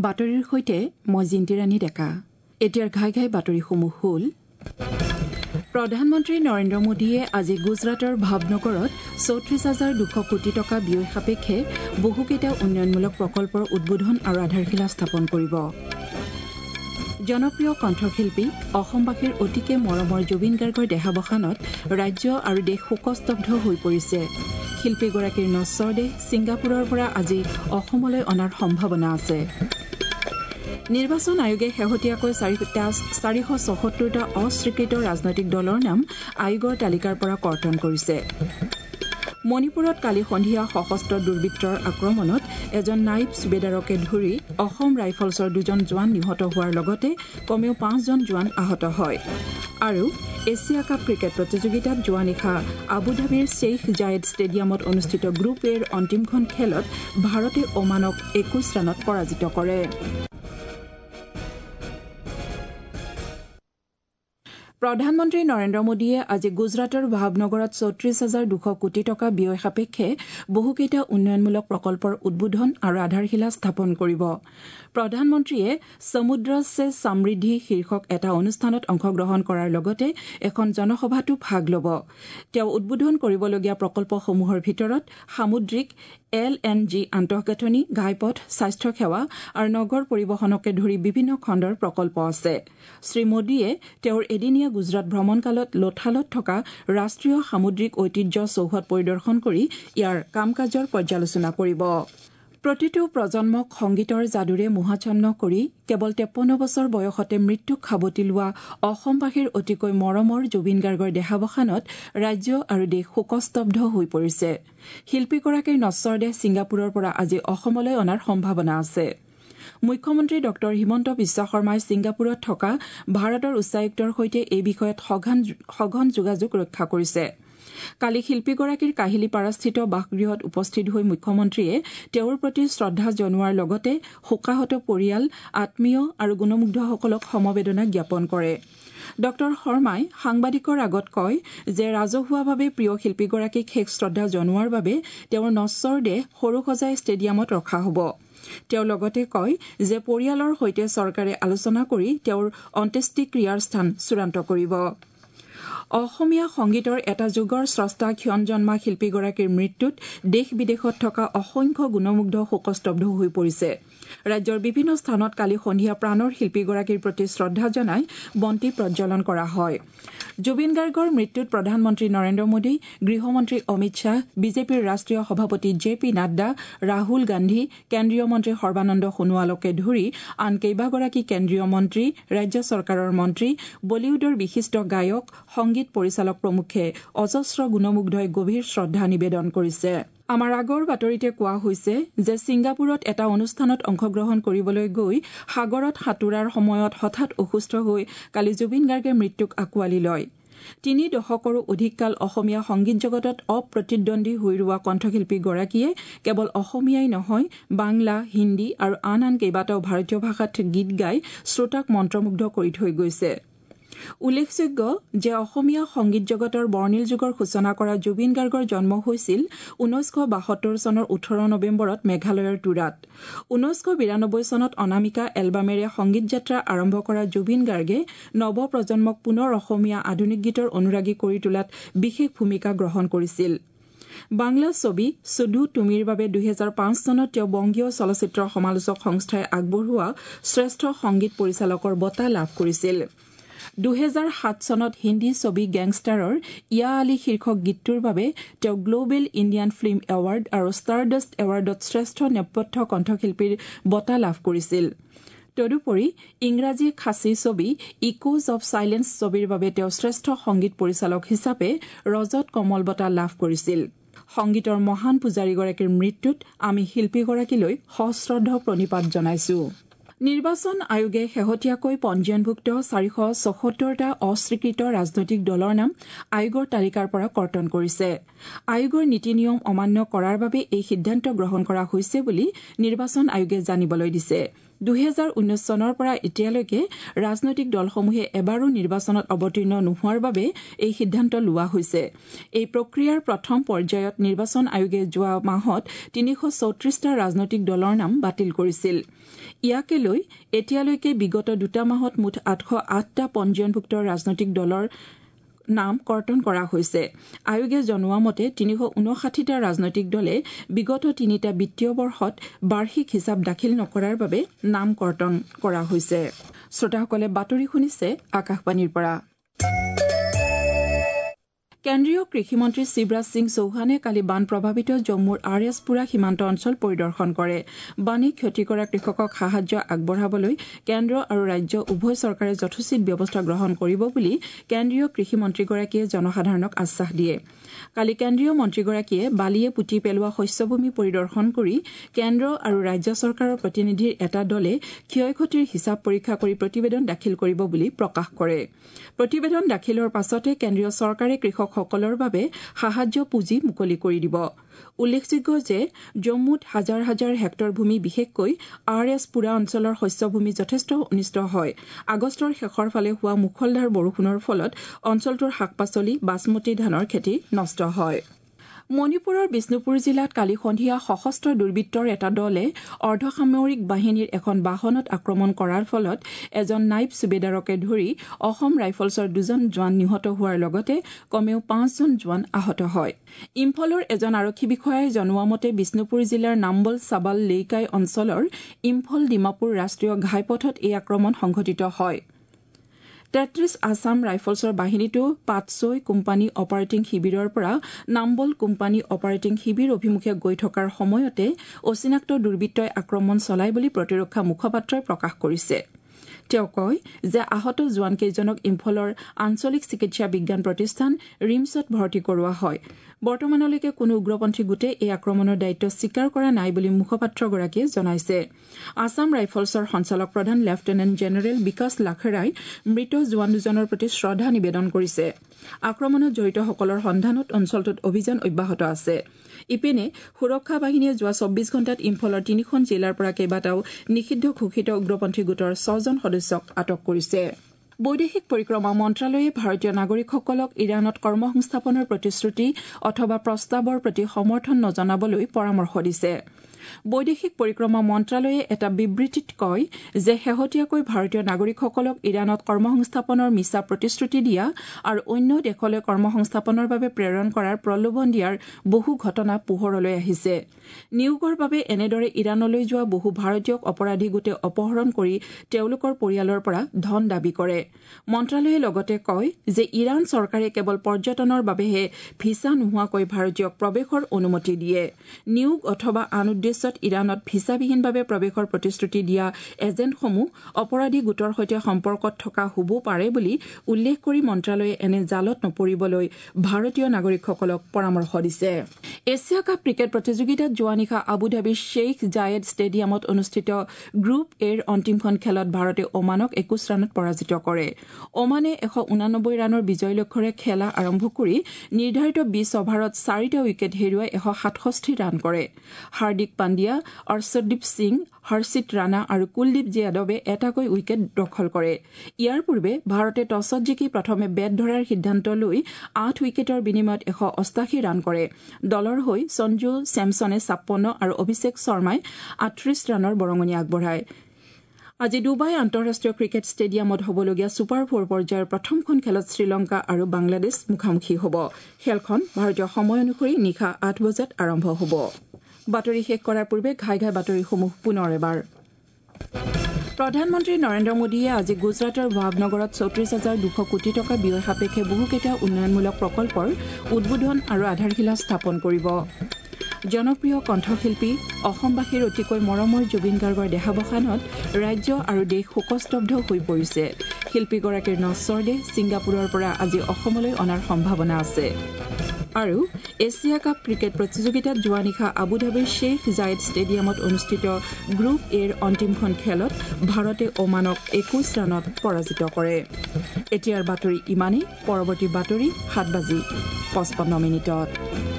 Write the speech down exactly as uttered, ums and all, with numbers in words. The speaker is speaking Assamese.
বাতৰিৰ সৈতে মই জিন্তিৰাণী ডেকা। এতিয়াৰ ঘাই ঘাই বাতৰিসমূহ হ'ল প্ৰধানমন্ত্ৰী নৰেন্দ্ৰ মোদীয়ে আজি গুজৰাটৰ ভাৱনগৰত চৌত্ৰিশ হাজাৰ দুশ কোটি টকা ব্যয় সাপেক্ষে বহুকেইটা উন্নয়নমূলক প্ৰকল্পৰ উদ্বোধন আৰু আধাৰশিলা স্থাপন কৰিব। জনপ্ৰিয় কণ্ঠশিল্পী অসমবাসীৰ অতিকে মৰমৰ জুবিন গাৰ্গৰ দেহাৱসানত ৰাজ্য আৰু দেশ শোকস্তব্ধ হৈ পৰিছে। শিল্পীগৰাকীৰ নশ্বৰ দেহ ছিংগাপুৰৰ পৰা আজি অসমলৈ অনাৰ সম্ভাৱনা আছে। নিৰ্বাচন আয়োগে শেহতীয়াকৈ চাৰিশ চৌসত্তৰটা অস্বীকৃত ৰাজনৈতিক দলৰ নাম আয়োগৰ তালিকাৰ পৰা কৰ্তন কৰিছে। মণিপুৰত কালি সন্ধিয়া সশস্ত্ৰ দুৰ্বৃত্তৰ আক্ৰমণত এজন নাইব ছুবেদাৰকে ধৰি অসম ৰাইফলছৰ দুজন জোৱান নিহত হোৱাৰ লগতে কমেও পাঁচজন জোৱান আহত হয়। আৰু এছিয়া কাপ ক্ৰিকেট প্ৰতিযোগিতাত যোৱা নিশা আবুধাবিৰ শ্বেইখ জায়েদ ষ্টেডিয়ামত অনুষ্ঠিত গ্ৰুপ এৰ অন্তিমখন খেলত ভাৰতে ওমানক একৈশ ৰানত পৰাজিত কৰে। প্ৰধানমন্ত্ৰী নৰেন্দ্ৰ মোদীয়ে আজি গুজৰাটৰ ভাৱনগৰত চৌত্ৰিশ হাজাৰ দুশ কোটি টকা ব্যয় সাপেক্ষে বহুকেইটা উন্নয়নমূলক প্ৰকল্পৰ উদ্বোধন আৰু আধাৰশিলা স্থাপন কৰিব। প্ৰধানমন্ত্ৰীয়ে সমুদ্ৰ সে সমৃদ্ধি শীৰ্ষক এটা অনুষ্ঠানত অংশগ্ৰহণ কৰাৰ লগতে এখন জনসভাতো ভাগ ল'ব। তেওঁ উদ্বোধন কৰিবলগীয়া প্ৰকল্পসমূহৰ ভিতৰত সামুদ্ৰিক এল এন জি আন্তঃগাঁথনি, ঘাইপথ, স্বাস্থ্যসেৱা আৰু নগৰ পৰিবহণকে ধৰি বিভিন্ন খণ্ডৰ প্ৰকল্প আছে। শ্ৰীমোদীয়ে তেওঁৰ এদিনীয়া গুজৰাট ভ্ৰমণকালত লোথালত থকা ৰাষ্ট্ৰীয় সামুদ্ৰিক ঐতিহ্য চৌহদ পৰিদৰ্শন কৰি ইয়াৰ কাম কাজৰ পৰ্যালোচনা কৰিব। প্ৰতিটো প্ৰজন্মক সংগীতৰ যাদুৰে মোহাচ্ছন্ন কৰি কেৱল তেপন্ন বছৰ বয়সতে মৃত্যুক সাৱটি লোৱা অসমবাসীৰ অতিকৈ মৰমৰ জুবিন গাৰ্গৰ দেহাৱসানত ৰাজ্য আৰু দেশ শোকস্তব্ধ হৈ পৰিছে। শিল্পীগৰাকীৰ নশ্বৰ দেহ ছিংগাপুৰৰ পৰা আজি অসমলৈ অনাৰ সম্ভাৱনা আছে। মুখ্যমন্ত্ৰী ডঃ হিমন্ত বিশ্ব শৰ্মাই ছিংগাপুৰত থকা ভাৰতৰ উচ্চায়ুক্তৰ সৈতে এই বিষয়ত সঘন যোগাযোগ ৰক্ষা কৰিছে। কালি শিল্পীগৰাকীৰ কাহিলীপাৰাস্থিত বাসগৃহত উপস্থিত হৈ মুখ্যমন্ত্ৰীয়ে তেওঁৰ প্ৰতি শ্ৰদ্ধা জনোৱাৰ লগতে শোকাহত পৰিয়াল, আত্মীয় আৰু গুণমুগ্ধসকলক সমবেদনা জ্ঞাপন কৰে। ডঃ শৰ্মাই সাংবাদিকৰ আগত কয় যে ৰাজহুৱাভাৱে প্ৰিয় শিল্পীগৰাকীক শেষ শ্ৰদ্ধা জনোৱাৰ বাবে তেওঁৰ নশ্বৰ দেহ সৰুসজাই ষ্টেডিয়ামত ৰখা হ'ব। তেওঁ লগতে কয় যে পৰিয়ালৰ সৈতে চৰকাৰে আলোচনা কৰি তেওঁৰ অন্ত্যেষ্টিক্ৰিয়াৰ স্থান চূড়ান্ত কৰিব। অসমীয়া সংগীতৰ এটা যুগৰ স্ৰষ্টা ক্ষণজন্মা শিল্পীগৰাকীৰ মৃত্যুত দেশ বিদেশত থকা অসংখ্য গুণমুগ্ধ শোকস্তব্ধ হৈ পৰিছে। ৰাজ্যৰ বিভিন্ন স্থানত কালি সন্ধিয়া প্ৰাণৰ শিল্পীগৰাকীৰ প্ৰতি শ্ৰদ্ধা জনাই বন্তি প্ৰজ্বলন কৰা হয়। জুবিন গাৰ্গৰ মৃত্যুত প্ৰধানমন্ত্ৰী নৰেন্দ্ৰ মোদী, গৃহমন্ত্ৰী অমিত শ্বাহ, বিজেপিৰ ৰাষ্ট্ৰীয় সভাপতি জে পি নাড্ডা, ৰাহুল গান্ধী, কেন্দ্ৰীয় মন্ত্ৰী সৰ্বানন্দ সোণোৱালকে ধৰি আন কেইবাগৰাকী কেন্দ্ৰীয় মন্ত্ৰী, ৰাজ্য চৰকাৰৰ মন্ত্ৰী, বলিউডৰ বিশিষ্ট গায়ক, সংগীত পৰিচালক প্ৰমুখ্যে অজস্ৰ গুণমুগ্ধই গভীৰ শ্ৰদ্ধা নিবেদন কৰিছে। আমাৰ আগৰ বাতৰিতে কোৱা হৈছে যে ছিংগাপুৰত এটা অনুষ্ঠানত অংশগ্ৰহণ কৰিবলৈ গৈ সাগৰত সাঁতোৰাৰ সময়ত হঠাৎ অসুস্থ হৈ কালি জুবিন গাৰ্গে মৃত্যুক আঁকোৱালি লয়। তিনি দশকৰো অধিক কাল অসমীয়া সংগীত জগতত অপ্ৰতিদ্বন্দ্বী হৈ ৰোৱা কণ্ঠশিল্পীগৰাকীয়ে কেৱল অসমীয়াই নহয়, বাংলা, হিন্দী আৰু আন আন কেইবাটাও ভাৰতীয় ভাষাত গীত গাই শ্ৰোতাক মন্ত্ৰমুগ্ধ কৰি থৈ গৈছে। উল্লেখযোগ্য যে অসমীয়া সংগীত জগতৰ বৰ্ণিল যুগৰ সূচনা কৰা জুবিন গাৰ্গৰ জন্ম হৈছিল ঊনৈছশ বাসত্তৰ চনৰ ওঠৰ নৱেম্বৰত মেঘালয়ৰ তুৰাত। ঊনৈছশ বিৰানব্বৈ চনত অনামিকা এলবামেৰে সংগীত যাত্ৰা আৰম্ভ কৰা জুবিন গাৰ্গে নৱপ্ৰজন্মক পুনৰ অসমীয়া আধুনিক গীতৰ অনুৰাগী কৰি তোলাত বিশেষ ভূমিকা গ্ৰহণ কৰিছিল। বাংলা ছবি শুধু তুমিৰ বাবে দুহেজাৰ পাঁচ চনত তেওঁ বংগীয় চলচ্চিত্ৰ সমালোচক সংস্থাই আগবঢ়োৱা শ্ৰেষ্ঠ সংগীত পৰিচালকৰ বঁটা লাভ কৰিছিল। দুহেজাৰ সাত চনত হিন্দী ছবি গেংষ্টাৰৰ ইয়া আলী শীৰ্ষক গীতটোৰ বাবে তেওঁ গ্লবেল ইণ্ডিয়ান ফিল্ম এৱাৰ্ড আৰু ষ্টাৰডষ্ট এৱাৰ্ডত শ্ৰেষ্ঠ নেপথ্য কণ্ঠশিল্পীৰ বঁটা লাভ কৰিছিল। তদুপৰি ইংৰাজী খাচী ছবি ইকোজ অৱ চাইলেন্স ছবিৰ বাবে তেওঁ শ্ৰেষ্ঠ সংগীত পৰিচালক হিচাপে ৰজত কমল বঁটা লাভ কৰিছিল। সংগীতৰ মহান পূজাৰীগৰাকীৰ মৃত্যুত আমি শিল্পীগৰাকীলৈ সশ্ৰদ্ধ প্ৰণিপাত জনাইছো। নিৰ্বাচন আয়োগে শেহতীয়াকৈ পঞ্জীয়নভুক্ত চাৰিশ চৌসত্তৰটা অস্বীকৃত ৰাজনৈতিক দলৰ নাম আয়োগৰ তালিকাৰ পৰা কৰ্তন কৰিছে। আয়োগৰ নীতি নিয়ম অমান্য কৰাৰ বাবে এই সিদ্ধান্ত গ্ৰহণ কৰা হৈছে বুলি নিৰ্বাচন আয়োগে জানিবলৈ দিছে। দুহেজাৰ ঊনৈশ চনৰ পৰা এতিয়ালৈকে ৰাজনৈতিক দলসমূহে এবাৰো নিৰ্বাচনত অৱতীৰ্ণ নোহোৱাৰ বাবে এই সিদ্ধান্ত লোৱা হৈছে। এই প্ৰক্ৰিয়াৰ প্ৰথম পৰ্যায়ত নিৰ্বাচন আয়োগে যোৱা মাহত তিনিশ চৌত্ৰিশটা ৰাজনৈতিক দলৰ নাম বাতিল কৰিছিল। ইয়াকে লৈ এতিয়ালৈকে বিগত দুটা মাহত মুঠ আঠশ আঠটা পঞ্জীয়নভুক্ত ৰাজনৈতিক দলৰ নাম কৰ্তন কৰা হৈছে। আয়োগে জনোৱা মতে তিনিশ ঊনষাঠিটা ৰাজনৈতিক দলে বিগত তিনিটা বিত্তীয় বৰ্ষত বাৰ্ষিক হিচাপ দাখিল নকৰাৰ বাবে নাম কৰ্তন কৰা হৈছে। শ্ৰোতাসকলে বাতৰি শুনিছে আকাশবাণীৰ পৰা। কেন্দ্ৰীয় কৃষিমন্ত্ৰী শিৱৰাজ সিং চৌহানে কালি বান প্ৰভাৱিত জম্মুৰ আৰ এছ পুৰা সীমান্ত অঞ্চল পৰিদৰ্শন কৰে। বানে ক্ষতি কৰা কৃষকক সাহায্য আগবঢ়াবলৈ কেন্দ্ৰ আৰু ৰাজ্য উভয় চৰকাৰে যথোচিত ব্যৱস্থা গ্ৰহণ কৰিব বুলি কেন্দ্ৰীয় কৃষিমন্ত্ৰীগৰাকীয়ে জনসাধাৰণক আশ্বাস দিয়ে। কালি কেন্দ্ৰীয় মন্ত্ৰীগৰাকীয়ে বালিয়ে পুতি পেলোৱা শস্যভূমি পৰিদৰ্শন কৰি কেন্দ্ৰ আৰু ৰাজ্য চৰকাৰৰ প্ৰতিনিধিৰ এটা দলে ক্ষয় ক্ষতিৰ হিচাপ পৰীক্ষা কৰি প্ৰতিবেদন দাখিল কৰিব বুলি প্ৰকাশ কৰে। প্ৰতিবেদন দাখিলৰ পাছতে কেন্দ্ৰীয় চৰকাৰে কৃষকসকলৰ বাবে সাহায্য পুঁজি মুকলি কৰি দিব। উল্লেখযোগ্য যে জম্মুত হাজাৰ হাজাৰ হেক্টৰ ভূমি বিশেষকৈ আৰ এছ পুৰা অঞ্চলৰ শস্যভূমি যথেষ্ট অনিষ্ট হয়। আগষ্টৰ শেষৰ ফালে হোৱা মুখলধাৰ বৰষুণৰ ফলত অঞ্চলটোৰ শাক পাচলি বাছমতী ধানৰ খেতি নষ্ট হয়। মণিপুৰৰ বিষ্ণুপুৰ জিলাত কালি সন্ধিয়া সশস্ত্ৰ দুৰ্বৃত্তৰ এটা দলে অৰ্ধসামৰিক বাহিনীৰ এখন বাহনত আক্ৰমণ কৰাৰ ফলত এজন নাইব সুবেদাৰকে ধৰি অসম ৰাইফলছৰ দুজন জোৱান নিহত হোৱাৰ লগতে কমেও পাঁচজন জোৱান আহত হয়। ইম্ফলৰ এজন আৰক্ষী বিষয়াই জনোৱা মতে বিষ্ণুপুৰ জিলাৰ নাম্বল চাবাল লেইকাই অঞ্চলৰ ইম্ফল ডিমাপুৰ ৰাষ্ট্ৰীয় ঘাইপথত এই আক্ৰমণ সংঘটিত হয়। তেত্ৰিশ আছাম ৰাইফলছৰ বাহিনীটো পাটছৈ কোম্পানী অপাৰেটিং শিবিৰৰ পৰা নাম্বল কোম্পানী অপাৰেটিং শিবিৰ অভিমুখে গৈ থকাৰ সময়তে অচিনাক্ত দুৰ্বৃত্তই আক্ৰমণ চলায় বুলি প্ৰতিৰক্ষা মুখপাত্ৰই প্ৰকাশ কৰিছে। তেওঁ কয় যে আহত জোৱানকেইজনক ইম্ফলৰ আঞ্চলিক চিকিৎসা বিজ্ঞান প্ৰতিষ্ঠান ৰিমছত ভৰ্তি কৰোৱা হয়। বৰ্তমানলৈকে কোনো উগ্ৰপন্থী গোটে এই আক্ৰমণৰ দায়িত্ব স্বীকাৰ কৰা নাই বুলি মুখপাত্ৰগৰাকীয়ে জনাইছে। আছাম ৰাইফলছৰ সঞ্চালক প্ৰধান লেফটেনেণ্ট জেনেৰেল বিকাশ লাখেৰাই মৃত জোৱান দুজনৰ প্ৰতি শ্ৰদ্ধা নিবেদন কৰিছে। আক্ৰমণত জড়িতসকলৰ সন্ধানত অঞ্চলটোত অভিযান অব্যাহত আছে। ইপিনে সুৰক্ষা বাহিনীয়ে যোৱা চৌব্বিছ ঘণ্টাত ইম্ফলৰ তিনিখন জিলাৰ পৰা কেইবাটাও নিষিদ্ধ ঘোষিত উগ্ৰপন্থী গোটৰ ছজন সদস্যক আটক কৰিছে। বৈদেশিক পৰিক্ৰমা মন্ত্ৰালয়ে ভাৰতীয় নাগৰিকসকলক ইৰাণত কৰ্মসংস্থাপনৰ প্ৰতিশ্ৰুতি অথবা প্ৰস্তাৱৰ প্ৰতি সমৰ্থন নজনাবলৈ পৰামৰ্শ দিছে। বৈদেশিক পৰিক্ৰমা মন্ত্ৰালয়ে এটা বিবৃতিত কয় যে শেহতীয়াকৈ ভাৰতীয় নাগৰিকসকলক ইৰাণত কৰ্মসংস্থাপনৰ মিছা প্ৰতিশ্ৰুতি দিয়া আৰু অন্য দেশলৈ কৰ্মসংস্থাপনৰ বাবে প্ৰেৰণ কৰাৰ প্ৰলোভন দিয়াৰ বহু ঘটনা পোহৰলৈ আহিছে। নিয়োগৰ বাবে এনেদৰে ইৰাণলৈ যোৱা বহু ভাৰতীয়ক অপৰাধী গোটে অপহৰণ কৰি তেওঁলোকৰ পৰিয়ালৰ পৰা ধন দাবী কৰে। মন্ত্ৰালয়ে লগতে কয় যে ইৰাণ চৰকাৰে কেৱল পৰ্যটনৰ বাবেহে ভিছা নোহোৱাকৈ ভাৰতীয়ক প্ৰৱেশৰ অনুমতি দিয়ে। নিয়োগ অথবা আন উদ্দেশ্যত ইৰাণত ভিছাবিহীনভাৱে প্ৰৱেশৰ প্ৰতিশ্ৰুতি দিয়া এজেণ্টসমূহ অপৰাধী গোটৰ সৈতে সম্পৰ্কত থকা হ'ব পাৰে বুলি উল্লেখ কৰি মন্ত্ৰালয়ে এনে জালত নপৰিবলৈ ভাৰতীয় নাগৰিকসকলক পৰামৰ্শ দিছে। এছিয়া কাপ ক্ৰিকেট প্ৰতিযোগিতাত যোৱা নিশা আবুধাবিৰ শ্বেইখ জায়েদ ষ্টেডিয়ামত অনুষ্ঠিত গ্ৰুপ এৰ অন্তিমখন খেলত ভাৰতে ওমানক একৈশ ৰানত পৰাজিত কৰে। ওমানে এশ ঊনানব্বৈ ৰানৰ বিজয় লক্ষ্যৰে খেলা আৰম্ভ কৰি নিৰ্ধাৰিত বিশ অভাৰত চাৰিটা উইকেট হেৰুৱাই এশ সাতষষ্ঠি ৰান কৰে। হাৰ্দিক পাণ্ডিয়া, অৰ্শদীপ সিং, হৰ্ষিত ৰাণা আৰু কুলদীপ যাদৱে এটাকৈ উইকেট দখল কৰে। ইয়াৰ পূৰ্বে ভাৰতে টছত জিকি প্ৰথমে বেট ধৰাৰ সিদ্ধান্ত লৈ আঠ উইকেটৰ বিনিময়ত এশ অষ্টাশী ৰান কৰে। দলৰ হৈ সঞ্জু ছেমছনে ছাপন্ন আৰু অভিষেক শৰ্মাই আঠত্ৰিশ ৰানৰ বৰঙণি আগবঢ়ায়। আজি ডুবাই আন্তঃৰাষ্ট্ৰীয় ক্ৰিকেট ষ্টেডিয়ামত হ'বলগীয়া ছুপাৰ ফ'ৰ পৰ্যায়ৰ প্ৰথমখন খেলত শ্ৰীলংকা আৰু বাংলাদেশ মুখামুখি হ'ব। খেলখন ভাৰতীয় সময় অনুসৰি নিশা আঠ বজাত আৰম্ভ হ'ব। বাতৰি শেষ কৰাৰ পূৰ্বে ঘাই ঘাই বাতৰিসমূহ পুনৰ এবাৰ। প্ৰধানমন্ত্ৰী নৰেন্দ্ৰ মোদীয়ে আজি গুজৰাটৰ ভাৱনগৰত চৌত্ৰিশ হাজাৰ দুশ কোটি টকা ব্যয় সাপেক্ষে বহুকেইটা উন্নয়নমূলক প্ৰকল্পৰ উদ্বোধন আৰু আধাৰশিলা স্থাপন কৰিব। জনপ্ৰিয় কণ্ঠশিল্পী অসমবাসীৰ অতিকৈ মৰমৰ জুবিন গাৰ্গৰ দেহাৱসানত ৰাজ্য আৰু দেশ শোকস্তব্ধ হৈ পৰিছে। শিল্পীগৰাকীৰ নশ্বৰ দেহ ছিংগাপুৰৰ পৰা আজি অসমলৈ অনাৰ সম্ভাৱনা আছে। আৰু এছিয়া কাপ ক্ৰিকেট প্ৰতিযোগিতাত যোৱা নিশা আবুধাবিৰ শ্বেইখ জায়েদ ষ্টেডিয়ামত অনুষ্ঠিত গ্ৰুপ এৰ অন্তিমখন খেলত ভাৰতে ওমানক একৈশ ৰানত পৰাজিত কৰে। এতিয়াৰ বাতৰি ইমানেই। পৰৱৰ্তী বাতৰি সাত বাজি পঁচপন্ন মিনিটত।